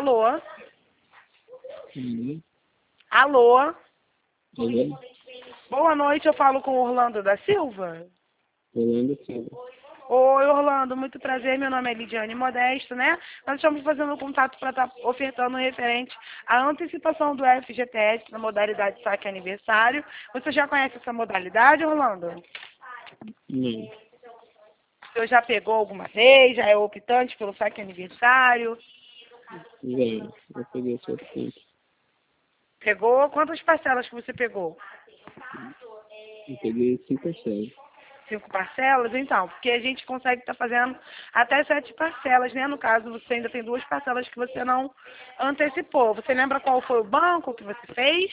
Alô? Uhum. Alô? Alô? Boa noite, eu falo com Orlando da Silva. Orlando Silva. Oi, Orlando, muito prazer. Meu nome é Lidiane Modesto, né? Nós estamos fazendo contato para estar ofertando referente à antecipação do FGTS na modalidade saque aniversário. Você já conhece essa modalidade, Orlando? Não. Você já pegou alguma vez? Já é optante pelo saque aniversário? Já. Eu peguei seu tempo. Pegou? Quantas parcelas que você pegou? Eu peguei 5 parcelas. 5 parcelas? Então, porque a gente consegue estar fazendo até 7 parcelas, né? No caso, você ainda tem 2 parcelas que você não antecipou. Você lembra qual foi o banco que você fez?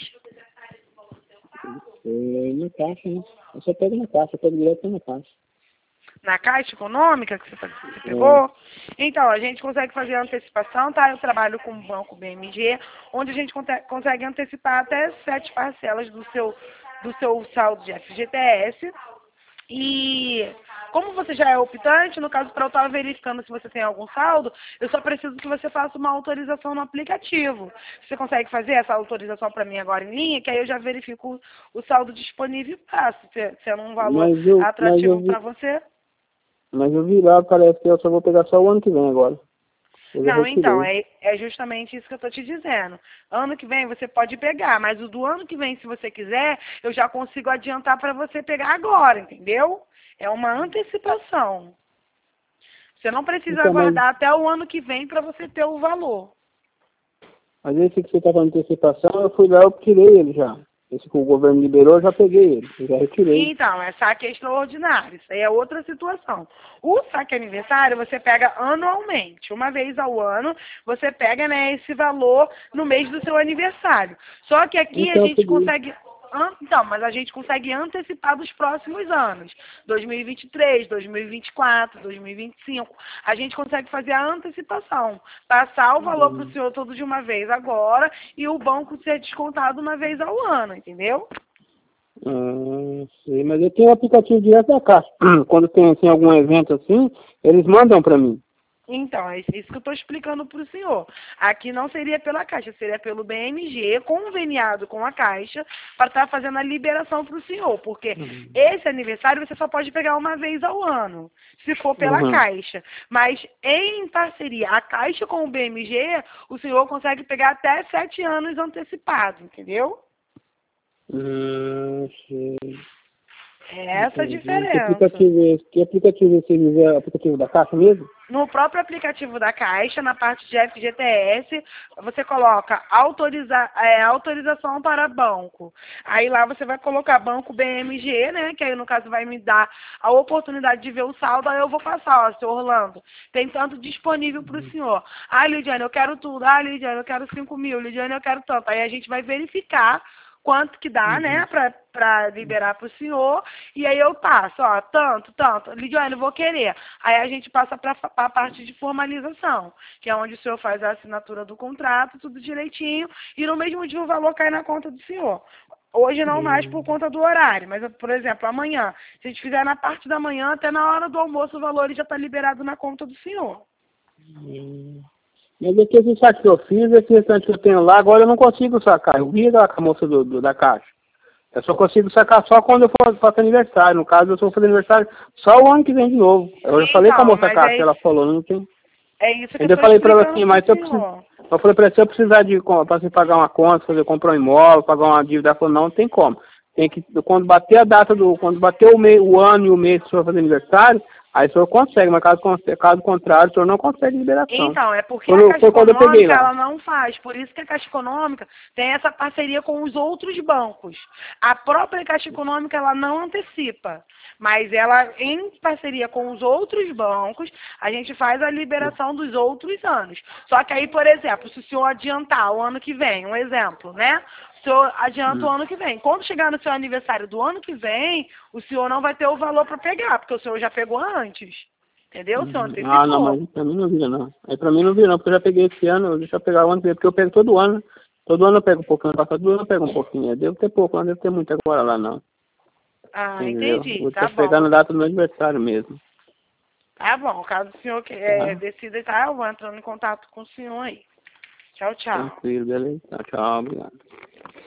Foi na caixa, né? Eu só pego na caixa, eu pego direto na caixa. Na Caixa Econômica que você pegou? Então, a gente consegue fazer a antecipação, tá? Eu trabalho com o Banco BMG, onde a gente consegue antecipar até 7 parcelas do seu saldo de FGTS. E como você já é optante, no caso, para eu estar verificando se você tem algum saldo, eu só preciso que você faça uma autorização no aplicativo. Você consegue fazer essa autorização para mim agora em linha, que aí eu já verifico o saldo disponível e passo, se é um valor atrativo para você. Mas eu vi lá, parece que eu só vou pegar só o ano que vem agora. Não, então, é justamente isso que eu estou te dizendo. Ano que vem você pode pegar, mas o do ano que vem, se você quiser, eu já consigo adiantar para você pegar agora, entendeu? É uma antecipação. Você não precisa Então, aguardar até o ano que vem para você ter o valor. mas esse que você está falando de antecipação, eu fui lá, eu tirei ele já. Esse que o governo liberou, eu já peguei ele, eu já retirei. Então, é saque extraordinário, isso aí é outra situação. O saque aniversário você pega anualmente, uma vez ao ano, você pega, né, esse valor no mês do seu aniversário. Só que aqui Então, a gente consegue... Então, mas a gente consegue antecipar dos próximos anos. 2023, 2024, 2025. A gente consegue fazer a antecipação. Passar o valor para o senhor todo de uma vez agora e o banco ser descontado uma vez ao ano, entendeu? Sei, mas eu tenho um aplicativo direto da Caixa. Quando tem assim, algum evento assim, eles mandam para mim. Então, é isso que eu estou explicando para o senhor. Aqui não seria pela Caixa, seria pelo BMG, conveniado com a Caixa, para estar fazendo a liberação para o senhor. Porque esse aniversário você só pode pegar uma vez ao ano, se for pela Caixa. Mas em parceria, a Caixa com o BMG, o senhor consegue pegar até 7 anos antecipado, entendeu? Sei. É essa a diferença. Que aplicativo você usa? É o aplicativo da Caixa mesmo? No próprio aplicativo da Caixa, na parte de FGTS, você coloca autorização para banco. Aí lá você vai colocar banco BMG, né? Que aí no caso vai me dar a oportunidade de ver o saldo. Aí eu vou passar, ó, seu Orlando, tem tanto disponível para o senhor. Ah, Lidiane, eu quero tudo. Ah, Lidiane, eu quero 5 mil. Lidiane, eu quero tanto. Aí a gente vai verificar quanto que dá, né, para liberar para o senhor, e aí eu passo, ó, tanto, Lidiane, eu vou querer. Aí a gente passa para a parte de formalização, que é onde o senhor faz a assinatura do contrato, tudo direitinho, e no mesmo dia o valor cai na conta do senhor. Hoje não mais por conta do horário, mas, por exemplo, amanhã, se a gente fizer na parte da manhã, até na hora do almoço o valor já está liberado na conta do senhor. Mas aqui esse saque que eu fiz, esse restante que eu tenho lá, agora eu não consigo sacar. Eu vi lá com a moça da Caixa. Eu só consigo sacar só quando eu faço aniversário. No caso, eu sou fazer aniversário só o ano que vem de novo. Eu já falei com a moça da Caixa, ela falou, não tem... É isso que ainda eu falei para ela assim, mas eu falei para ela, se eu precisar para você pagar uma conta, comprar um imóvel, pagar uma dívida, ela falou, não tem como. Tem que, quando bater a data quando bater o ano e o mês que o senhor fazer aniversário, aí o senhor consegue, mas caso contrário, o senhor não consegue liberação. Então, é porque a Caixa quando eu peguei Econômica, lá. ela não faz. Por isso que a Caixa Econômica tem essa parceria com os outros bancos. A própria Caixa Econômica, ela não antecipa. Mas ela, em parceria com os outros bancos, a gente faz a liberação dos outros anos. Só que aí, por exemplo, se o senhor adiantar o ano que vem, um exemplo, né? O senhor adianta o ano que vem. Quando chegar no seu aniversário do ano que vem, o senhor não vai ter o valor para pegar, porque o senhor já pegou antes. Entendeu? O senhor antecipou. Ah, não, mas pra mim não vira, não. Aí pra mim não vira, não, porque eu já peguei esse ano, deixa eu pegar o ano que vem, porque eu pego todo ano. Todo ano eu pego um pouquinho, todo ano eu pego um pouquinho. Eu devo ter pouco, não devo ter muito agora lá, não. Ah, Entendeu? entendi. Vou Tá pegar bom. na data do meu aniversário mesmo. Tá bom. Caso o senhor decida, tá? Eu vou entrando em contato com o senhor aí. Tchau, tchau. Tranquilo, beleza. Tchau, tchau, obrigado.